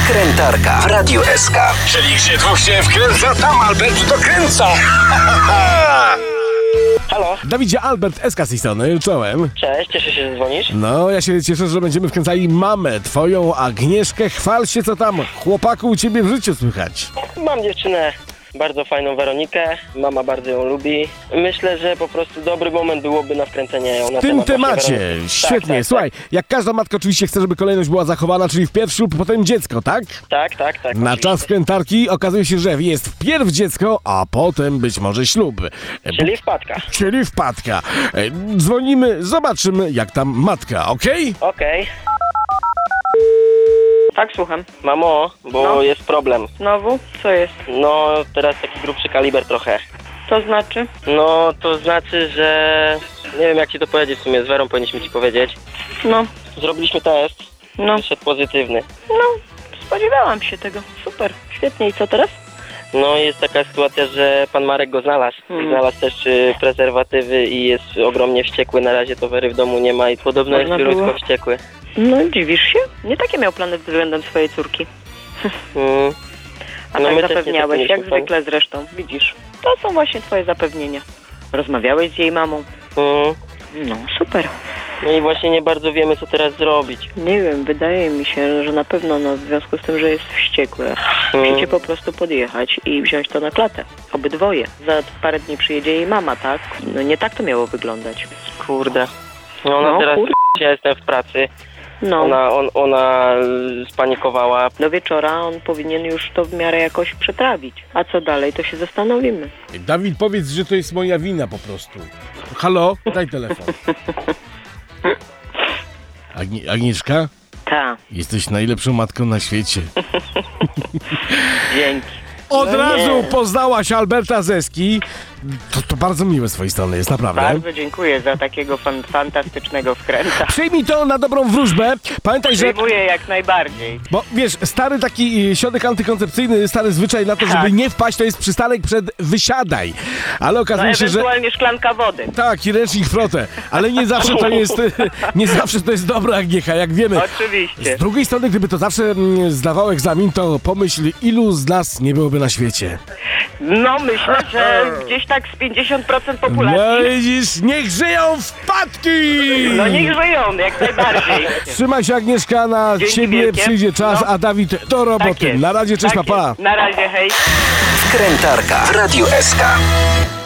Wkrętarka w Radiu SK. Czyli gdzie dwóch się wkręca, tam Albert dokręca. Halo? Dawidzie, Albert SK z tej strony, czołem. Cześć, cieszę się, że dzwonisz. No, ja się cieszę, że będziemy wkręcali mamę twoją, Agnieszkę. Chwal się, co tam, chłopaku, u ciebie w życiu słychać. Mam dziewczynę bardzo fajną, Weronikę. Mama bardzo ją lubi. Myślę, że po prostu dobry moment byłoby na wkręcenie ją na W tym temat temacie, Weroniki. świetnie. Tak. Słuchaj, jak każda matka oczywiście chce, żeby kolejność była zachowana, czyli wpierw ślub, potem dziecko, tak? Tak. Na oczywiście. czas wkrętarki okazuje się, że jest wpierw dziecko, a potem być może ślub. Czyli wpadka. Czyli wpadka. Dzwonimy, zobaczymy, jak tam matka, okej? Okej. Tak, słucham. Mamo, bo No. jest problem. Znowu? Co jest? No, teraz taki grubszy kaliber trochę. To znaczy? No, to znaczy, że... Nie wiem, jak ci to powiedzieć w sumie, z Werą powinniśmy ci powiedzieć. No, Zrobiliśmy test, no, wyszedł pozytywny. spodziewałam się tego. Super, świetnie. I co teraz? No, jest taka sytuacja, że pan Marek go znalazł. Znalazł też prezerwatywy i jest ogromnie wściekły. Na razie to Wery w domu nie ma i podobno Można jest było? ludzko wściekły. No, dziwisz się? Nie takie miał plany względem swojej córki. Mm. A No, tak my też nie zapewniałeś, takie jak mieliśmy zwykle zresztą. Widzisz, to są właśnie twoje zapewnienia. Rozmawiałeś z jej mamą? Mm. No, super. No i właśnie nie bardzo wiemy, co teraz zrobić. Nie wiem, wydaje mi się, że na pewno, no, w związku z tym, że jest wściekły, musicie po prostu podjechać i wziąć to na klatę. Obydwoje. Za parę dni przyjedzie jej mama, tak? No nie tak to miało wyglądać. Kurde. No ona No, teraz... kurde. Ja jestem w pracy. No. Ona spanikowała. Do wieczora on powinien już to w miarę jakoś przetrawić. A co dalej, to się zastanowimy. Dawid, powiedz, że to jest moja wina po prostu. Halo? Daj telefon. Agnieszka? Ta, Jesteś najlepszą matką na świecie. dzięki. Od No razu nie. poznałaś Alberta Zeski. To bardzo miłe z twojej strony jest, naprawdę. Bardzo dziękuję za takiego fantastycznego wkręta. Przyjmij to na dobrą wróżbę. Pamiętaj, że... Przyjmuję jak najbardziej. Bo wiesz, stary taki środek antykoncepcyjny, stary zwyczaj na to, Tak. żeby nie wpaść, to jest przystanek przed wysiadaj. Ale No okazuje się, że... ewentualnie szklanka wody. Tak, i ręcznik frotę. Ale nie zawsze to jest... Nie zawsze to jest dobra, Agniecha, jak wiemy. Oczywiście. Z drugiej strony, gdyby to zawsze zdawał egzamin, to pomyśl, ilu z nas nie byłoby na świecie. No myślę, że gdzieś tak z 50% No populacji. widzisz, niech żyją wpadki! No niech żyją, jak najbardziej. Trzymaj się, Agnieszka, na Dzięki ciebie wielkie. przyjdzie czas, No. a Dawid do roboty. Tak jest. Na razie, cześć, Tak papa. jest. Na razie, hej. Wkrętarka w Radiu SK.